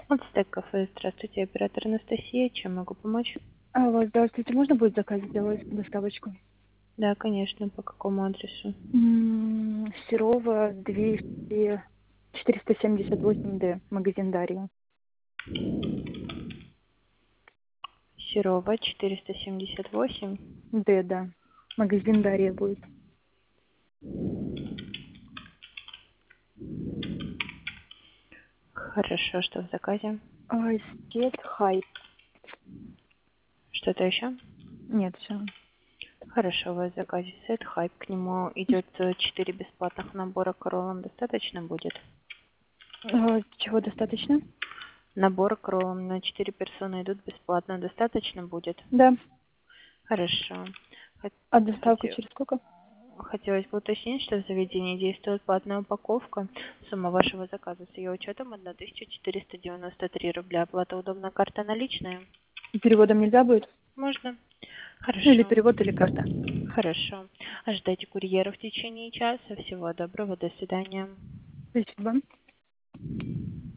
Ацтек кафе. Здравствуйте, оператор Анастасия. Чем могу помочь? Алло, здравствуйте, можно будет заказ сделать, доставочку? Да, конечно. По какому адресу? Серова, 200, 478Д, магазин Дарья. Серова, 478. Д, да. Магазин Дарья будет. Хорошо, что в заказе? Скет, хайп. Что-то еще? Нет, все. Хорошо, у вас в заказе сет хайп. К нему идет 4 бесплатных набора к роллам. Достаточно будет? Чего достаточно? Набор к роллам на 4 персоны идут бесплатно. Достаточно будет? Да. Хорошо. А доставка Хоте- через сколько? Хотелось бы уточнить, что в заведении действует платная упаковка. Сумма вашего заказа с ее учетом 1493 рубля. Оплата удобная, карта наличная? Переводом нельзя будет? Можно? Ну, или Хорошо. перевод, или карта. Хорошо. Ожидайте курьера в течение часа. Всего доброго. До свидания. Спасибо.